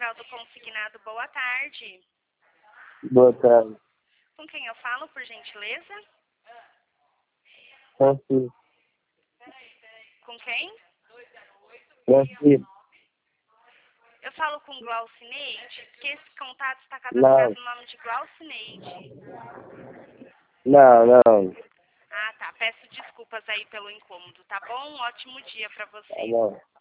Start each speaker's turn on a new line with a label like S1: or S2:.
S1: Central do Consignado, boa tarde.
S2: Boa tarde.
S1: Com quem eu falo, por gentileza?
S2: Francisco.
S1: Com quem?
S2: Francisco.
S1: Eu falo com Glaucineide, porque esse contato está
S2: Não.
S1: cadastrado no nome de Glaucineide.
S2: Não.
S1: Ah, tá. Peço desculpas aí pelo incômodo, tá bom? Um ótimo dia para
S2: Tá
S1: você.
S2: bom.